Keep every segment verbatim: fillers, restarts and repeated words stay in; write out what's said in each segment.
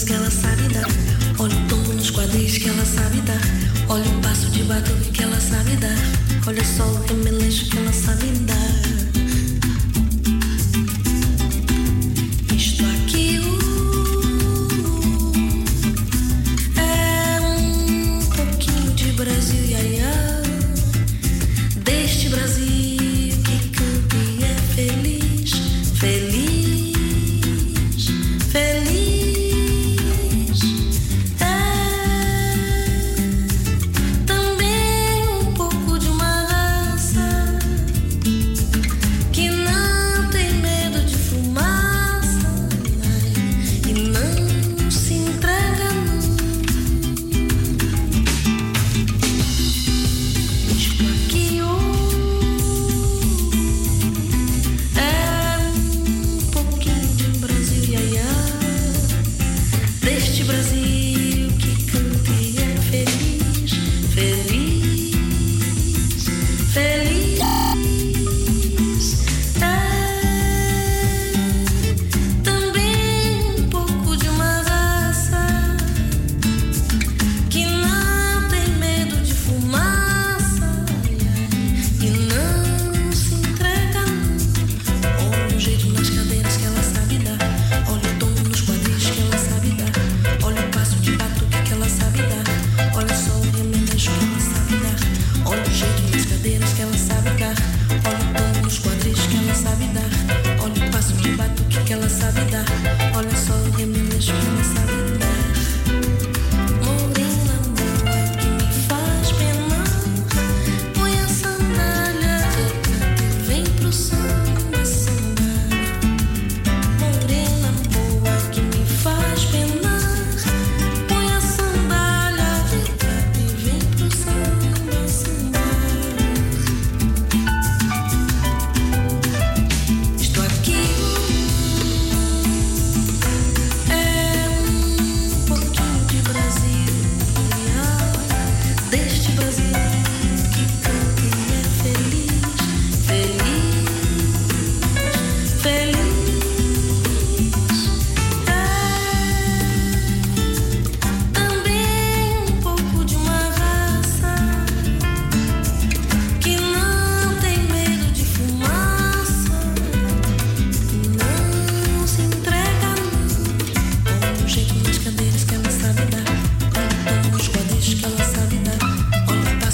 cadeiras que ela sabe dar. Olha o tombo nos quadris que ela sabe dar. Olha o passo de batuque que ela sabe dar. Olha só o remeleixo que ela sabe dar. Isto aqui uh, é um pouquinho de Brasil, iaiá. Deste Brasil que canta e é feliz, feliz, feliz. É também um pouco de uma raça que não tem medo de fumaça e não se entrega não. Isto aqui é um pouquinho de Brasil, iaiá. Deste Brasil que canta e é feliz, feliz, feliz. É também um pouco de uma raça que não tem medo de fumaça e não se entrega não. Olha o jeito nas cadeiras que ela sabe dar. Olha o tom nos quadris que ela sabe dar. Olha o passo de batuque que ela sabe dar. Olha só o remeleixo que ela sabe dar. Olha o jeito nas cadeiras que ela sabe dar. Olha o tom nos quadris que ela sabe dar. Olha o passo de batuque que ela sabe dar. Olha só o remeleixo que ela sabe dar. Morena boa que me faz penar, põe a sandália de prata e vem pro samba sambar. Morena boa que me faz penar, põe a sandália de prata e vem pro samba sambar. Isto aqui é um pouquinho de Brasil, deste Brasil que canta e é feliz, feliz, feliz. É também um pouco de uma raça que não tem medo de fumaça e não se entrega não. Olha o jeito nas cadeiras que ela sabe dar. Olha o tom nos quadris que ela sabe dar. Olha o passo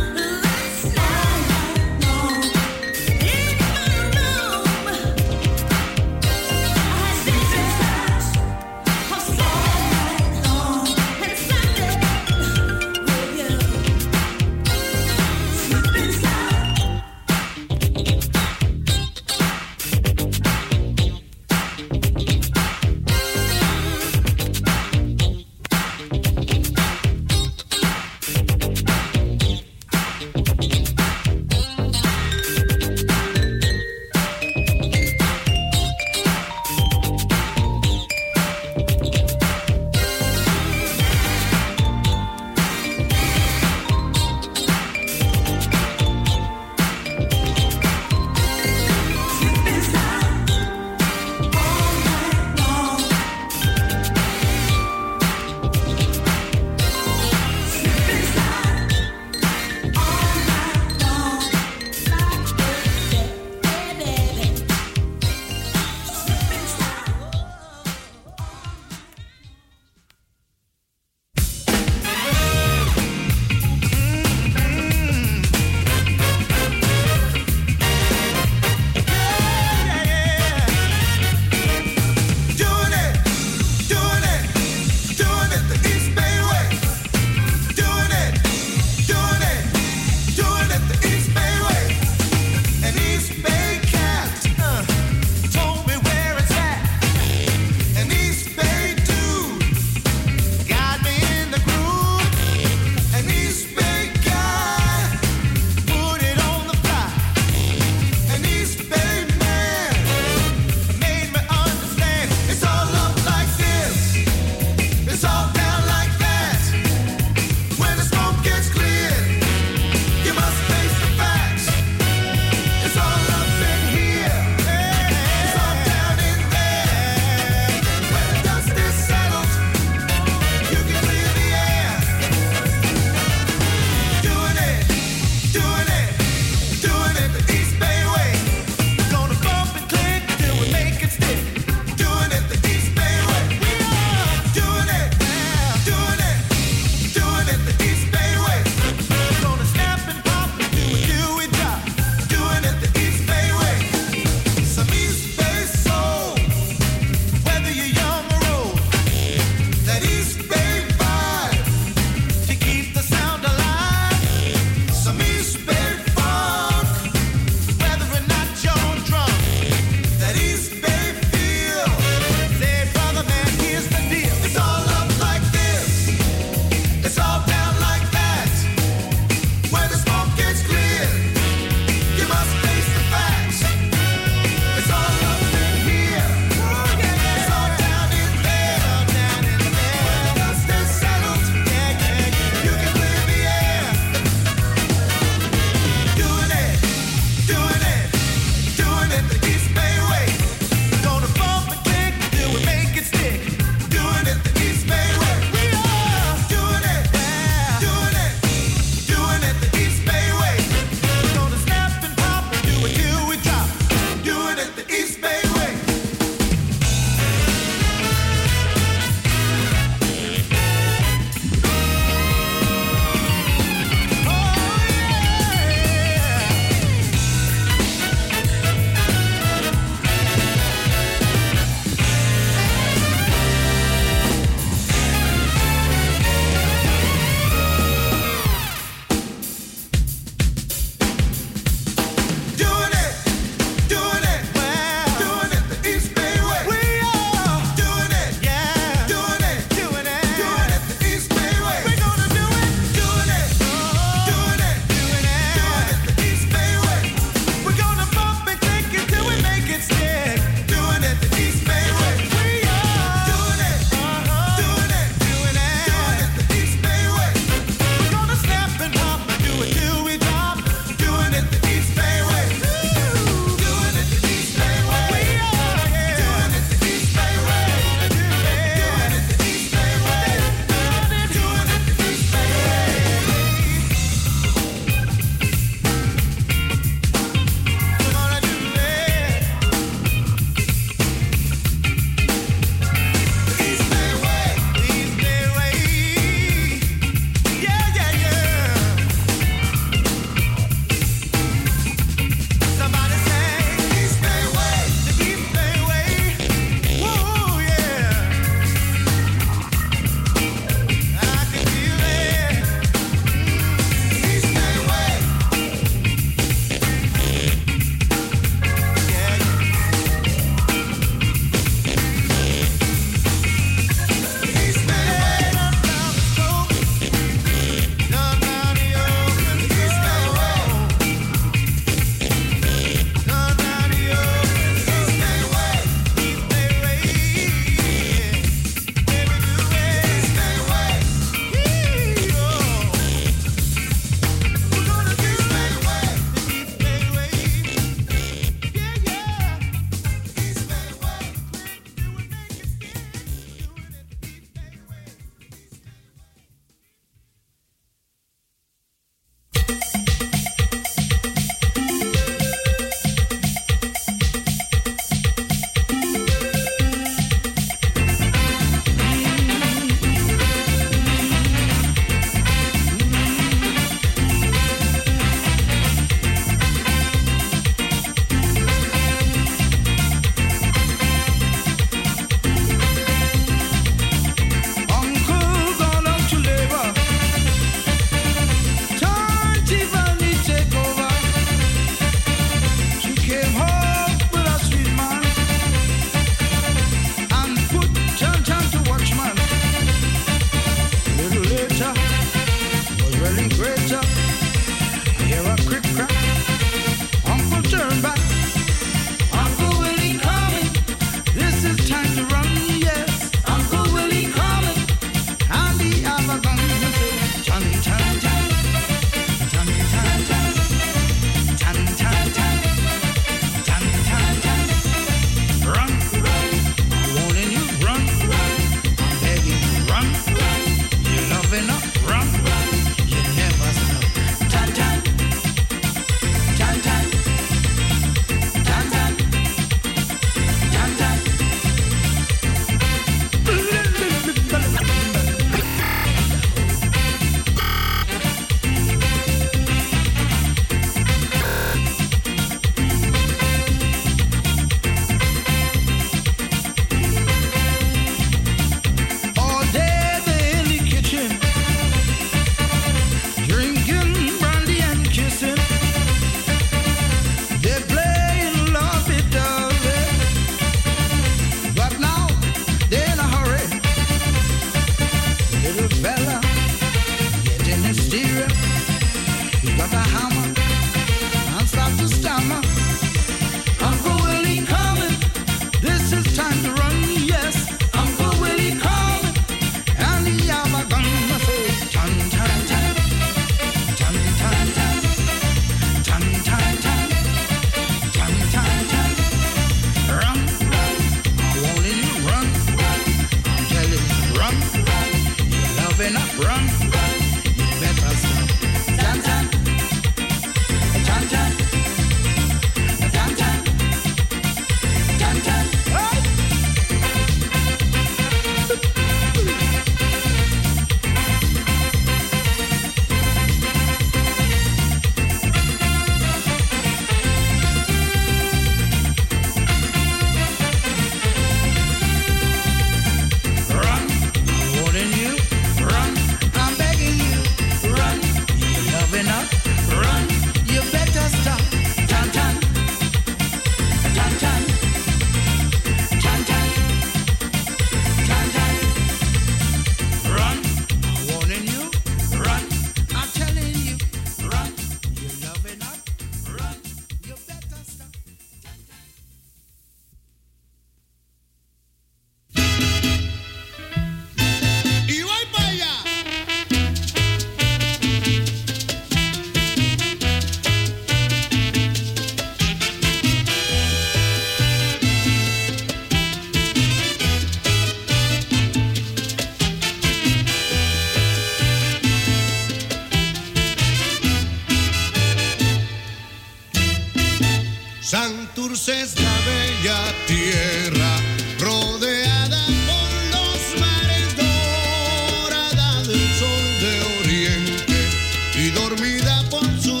Santurce es la bella tierra, rodeada por los mares, dorada del sol de oriente y dormida por sus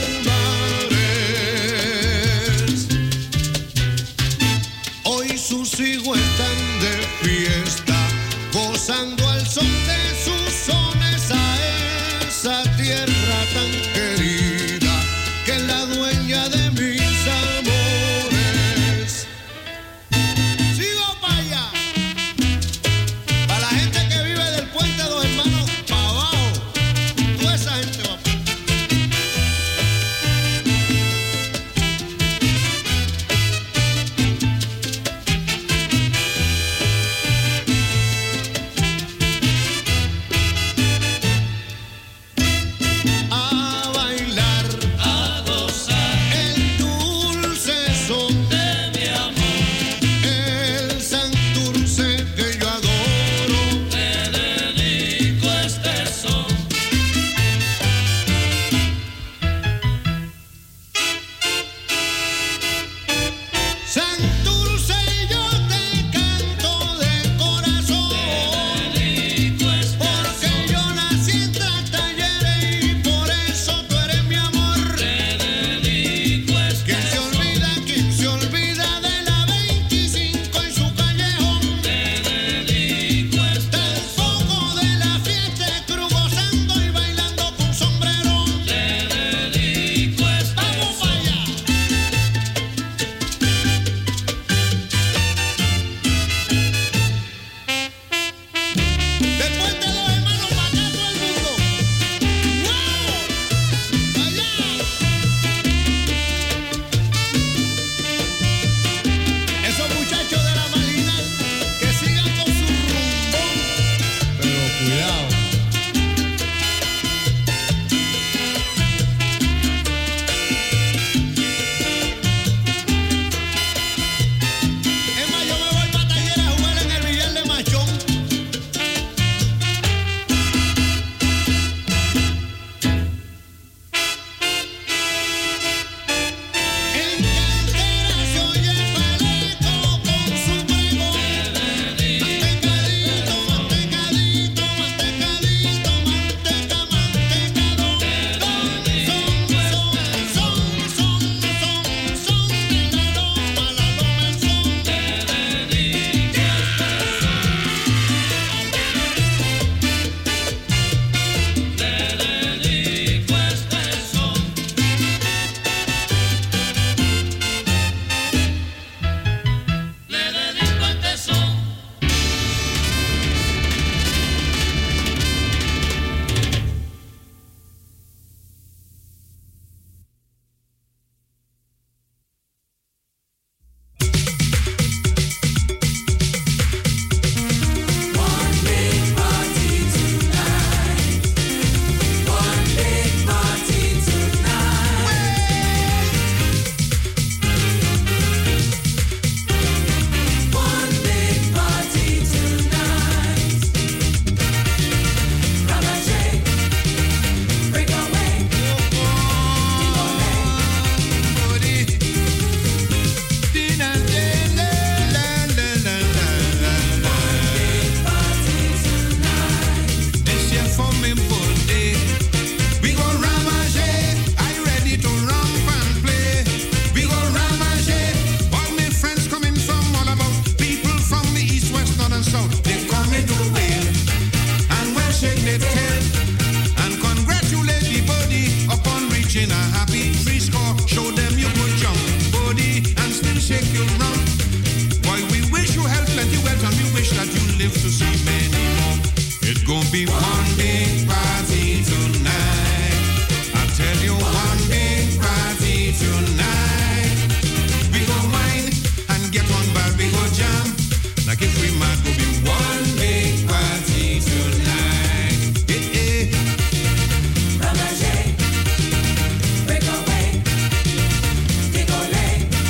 palmares. Hoy sus hijos están de fiesta, gozando al son de sus sones a esa tierra tan querida, que es la dueña de mis amores. Sigo para allá, para la gente que vive del Puente Dos Hermanos para abajo, toda esa gente va. live to see many more. It's gonna be one big party tonight. I tell you, one big party tonight. We go wine and get on bar, we go jam. Like if we might go be one big party tonight. Yeah, yeah. Ramage, break away, Digole.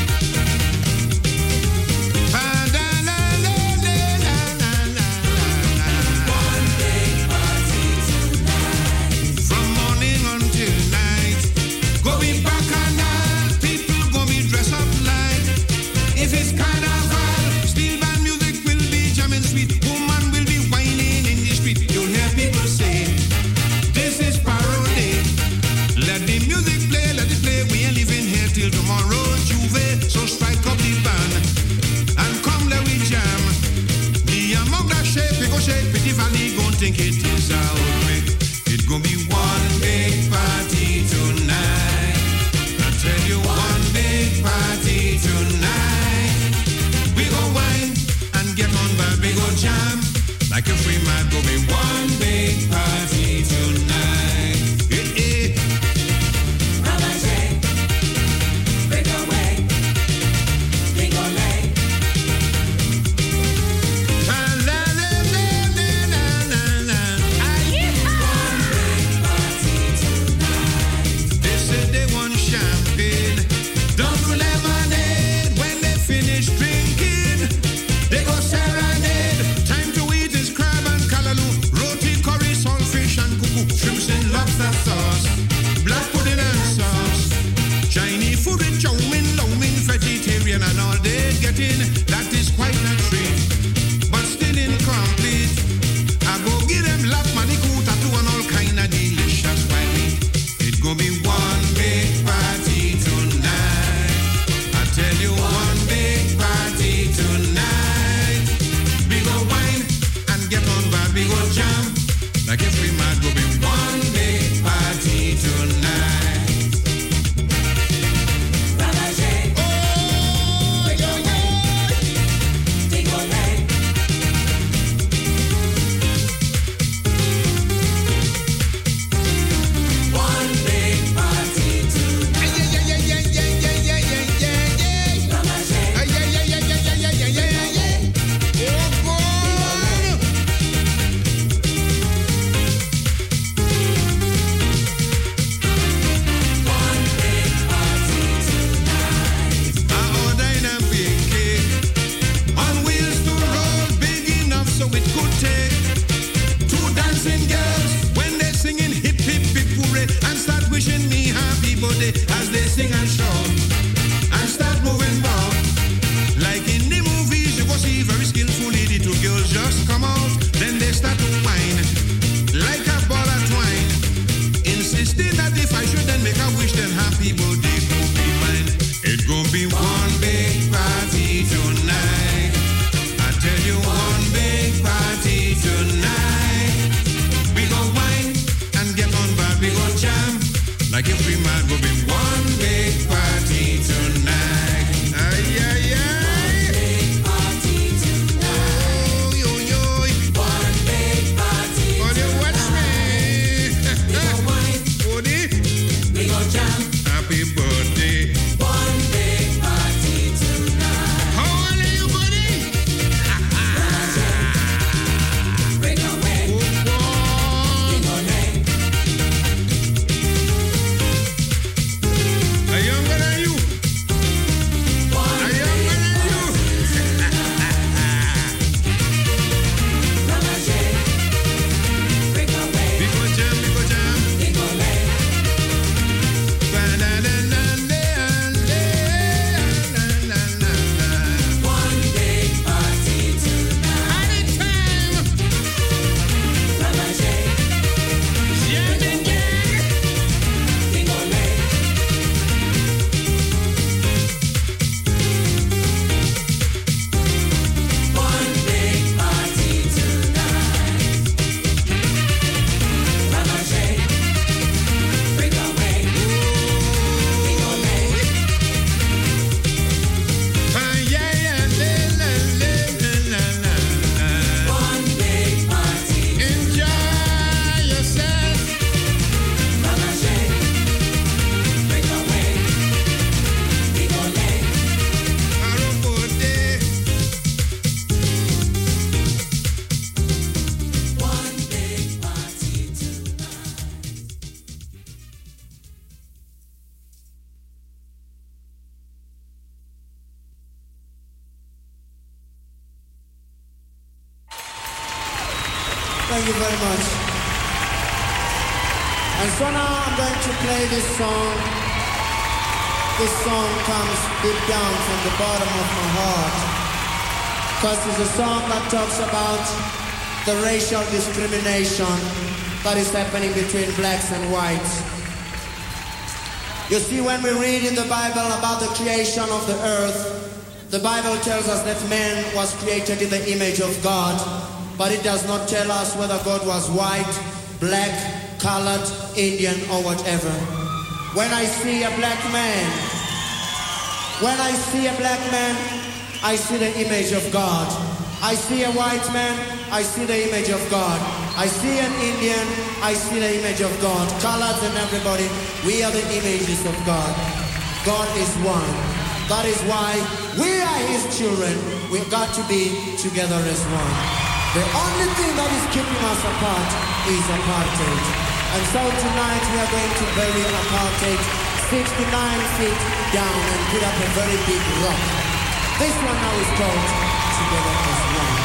One big party tonight. From morning until night. Go be bacchanal, people go be dressed up like. If it's carnival, steel band music will be jamming sweet. Woman will be whining in the street. You'll hear people say, this is parody. Let the music play, let it play. We ain't leaving here till tomorrow, Juve. So strike up the band and come let we jam. The among that shape, we go shake. Pretty Valley gon' think it is our way. It gon' be one big party tonight. I tell you, one big party tonight. We go wine and get on bad, we go jam. Like a free man, go be one big party tonight. Eh, eh. Ramage, break away, Digole. La, la, la, la, la, la, la. Aye. One big party tonight. They said they want champagne, double lemonade. When they finish drinking, they go serenade. Time to eat is crab and callaloo, roti, curry, saltfish and cuckoo, shrimps and lobster sauce, black pudding and sauce, Chinese food with chow mein, lo mein, vegetarian and all they getting. That is quite a treat, but still incomplete. I go give them lap, manicoot, tattoo and all kind of delicious white meat. It gonna be one big party tonight. I tell you, one big party tonight. We go wine and get on bad, we go jam. Like if we might go be one big party tonight. Ramage, oh, yo, yo. Digole. One big party tonight. Yeah, yeah, yeah, yeah, yeah, yeah, yeah, yeah, yeah. Ramage, yeah, yeah, yeah, yeah, yeah, yeah, yeah, yeah, yeah. Oh, God. One big party tonight. I ordered a big cake on wheels to roll, big enough so it could take two dancing girls when they singing hip hip hip hooray and start wishing me happy birthday as they sing and shout and start moving about. Like in the movies, you go see very skillful lady, two girls just come out, then they start to whine like a ball of twine, insisting that if I should then make a wish, then happy birthday could be mine. It gon' be one big party tonight. I tell you, one big party tonight. We go wine and get on bad, we go jam. Like if we might go be one big party tonight. Ay, ay, ay. One big party tonight. Oh, yo, yo. One big party tonight. Oh, you watch me. We go wine. Woody. We go jam. Happy birthday. One big party tonight. How old are you, buddy? Break away. Oh, boy. Digole. you very much. And so now I'm going to play this song. This song comes deep down from the bottom of my heart. Because it's a song that talks about the racial discrimination that is happening between blacks and whites. You see, when we read in the Bible about the creation of the earth, the Bible tells us that man was created in the image of God, but it does not tell us whether God was white, black, colored, Indian, or whatever. When I see a black man, when I see a black man, I see the image of God. I see a white man, I see the image of God. I see an Indian, I see the image of God. Colors and everybody, we are the images of God. God is one. That is why we are his children. We've got to be together as one. The only thing that is keeping us apart is apartheid. And so tonight we are going to bury apartheid sixty-nine feet down and put up a very big rock. This one now is called Together as One.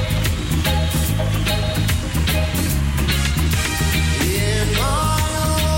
In my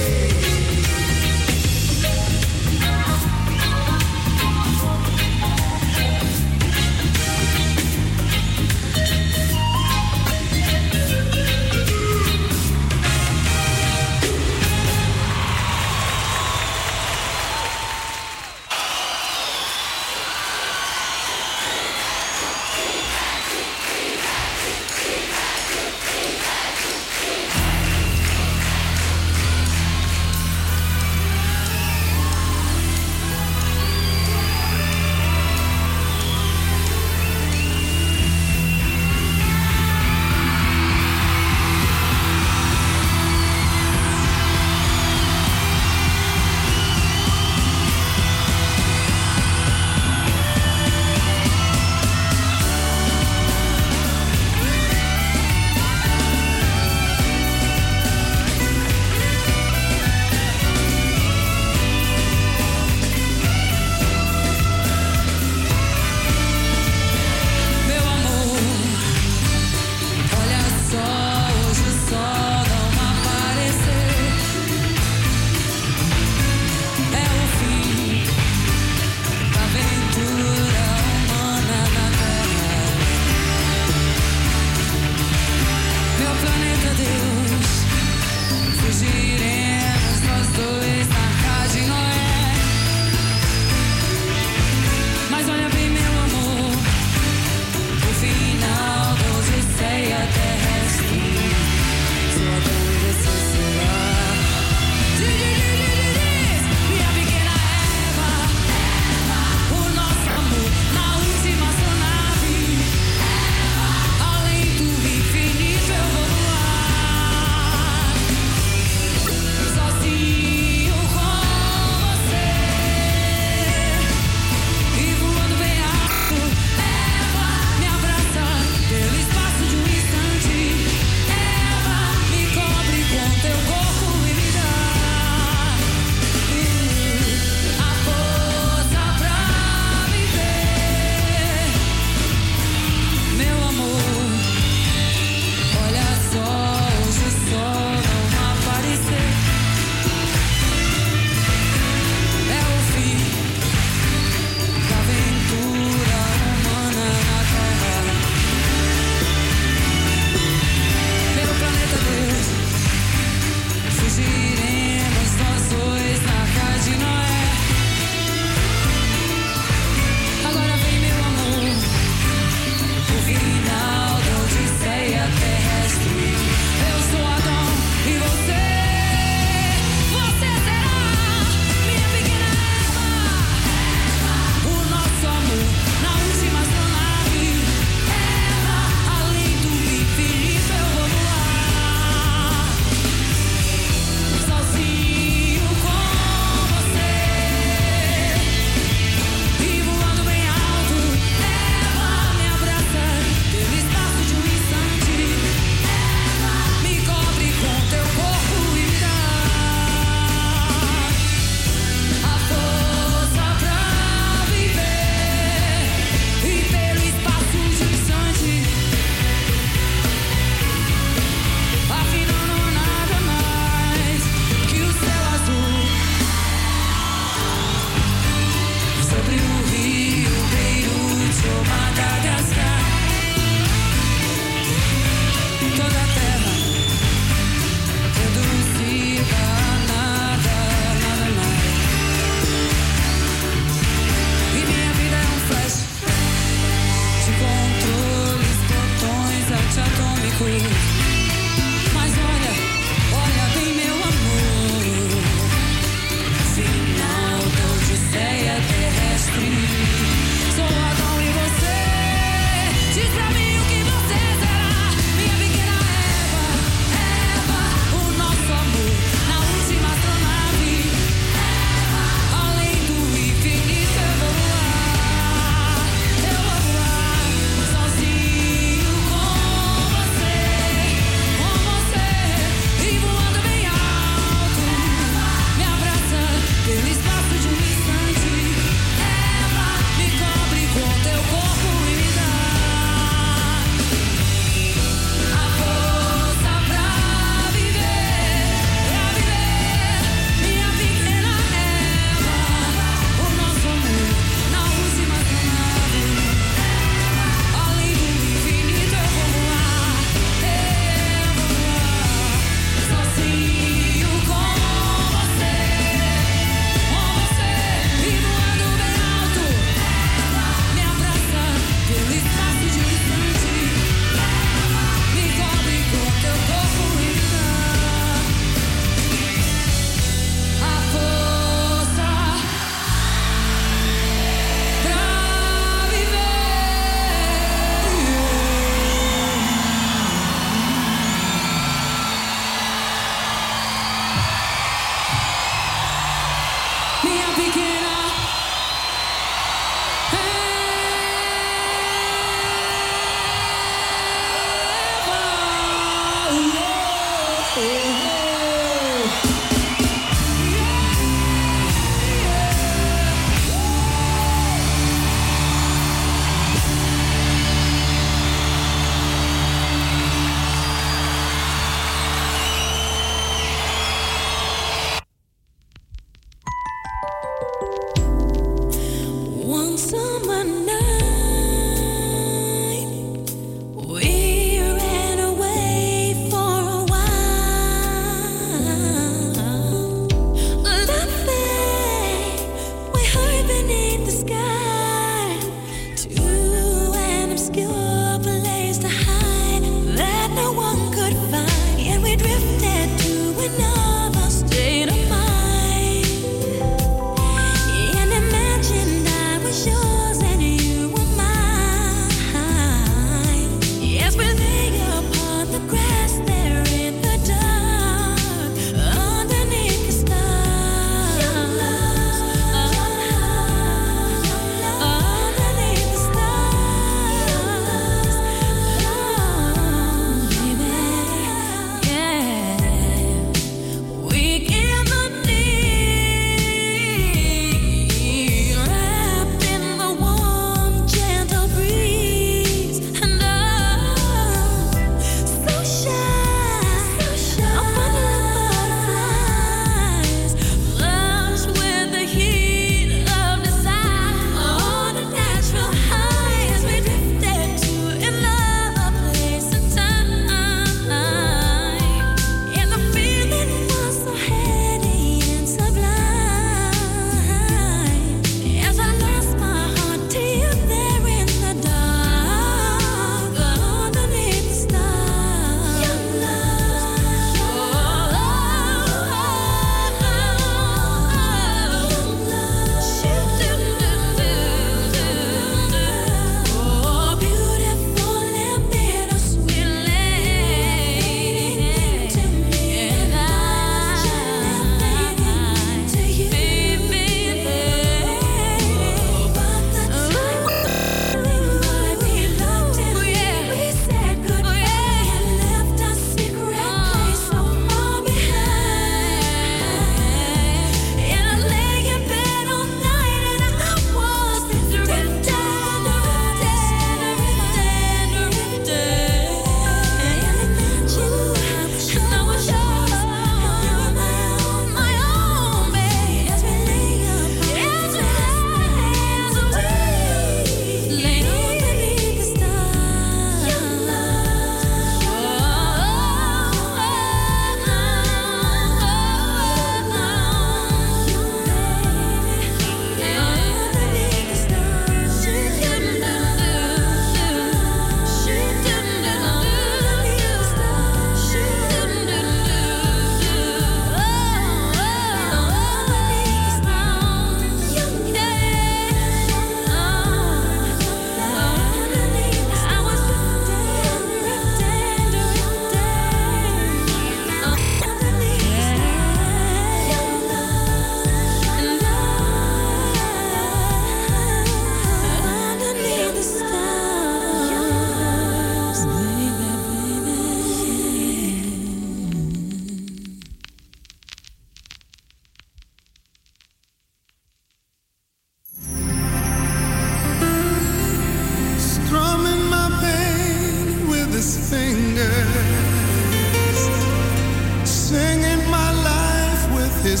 his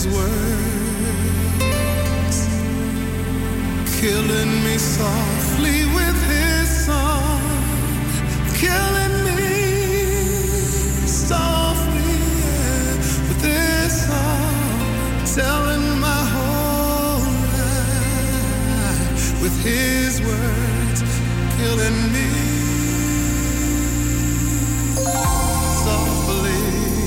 words, killing me softly with his song, killing me softly, yeah, with his song, telling my whole life with his words, killing me softly.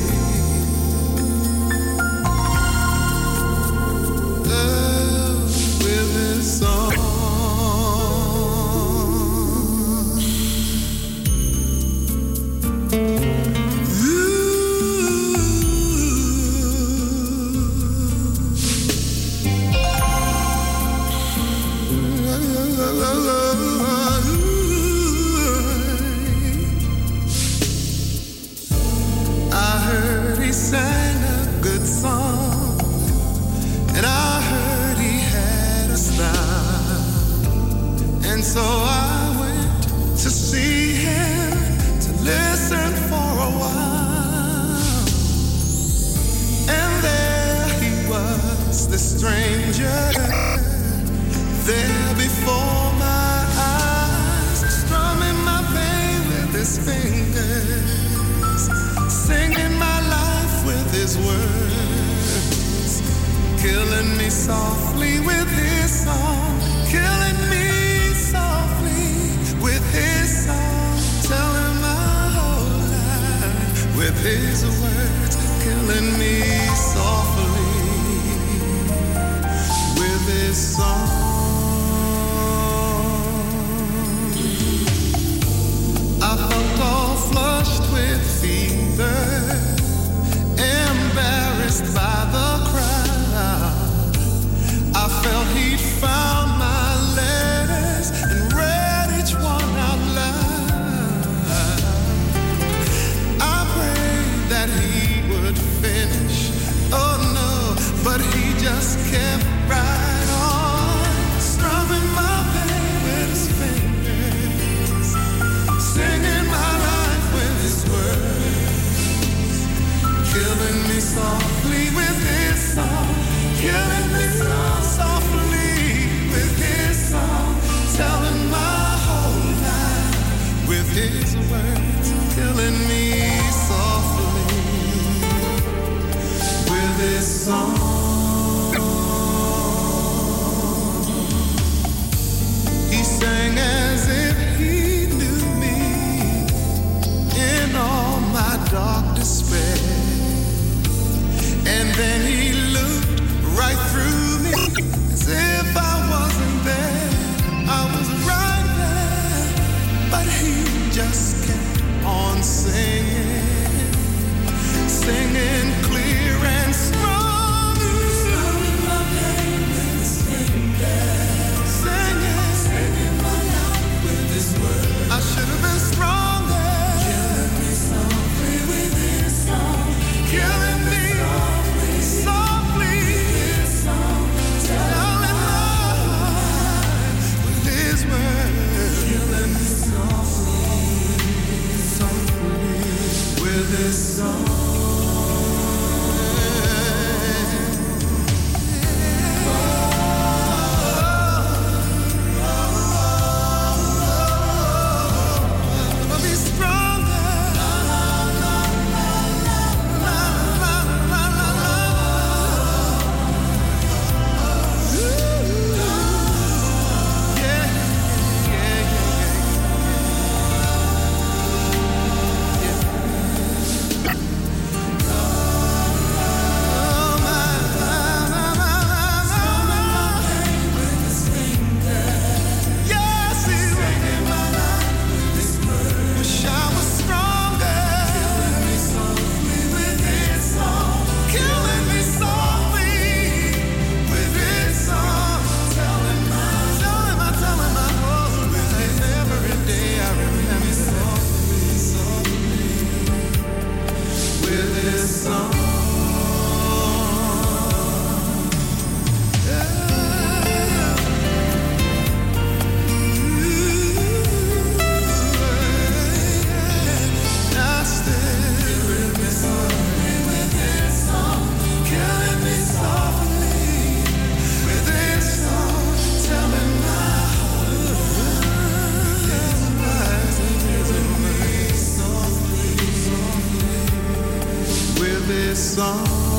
So I went to see him, to listen for a while. And there he was, the stranger, there before my eyes, strumming my pain with his fingers, singing my life with his words, killing me softly with his song, killing me with his song, telling my whole life with his words, killing me softly with his song. I felt all flushed with fever, embarrassed by the crowd. I felt he'd found my letters and read each one out loud. I prayed that he would finish, oh no, but he just kept right on, strumming my pain with his fingers, singing my life with his words, killing me softly with his song, killing me softly with his song, telling my whole life with his words, killing me softly with his song. He sang as if he knew me in all my dark despair, and then he looked right through me as if I wasn't there. I was right there, but he just kept on singing, singing clear and strong. Strumming my pain with his fingers, singing, singing my life with his words. I should have been stronger, killing me softly with his song, killing me softly, softly with his song, telling my heart with his words, killing me softly, softly with his song. song.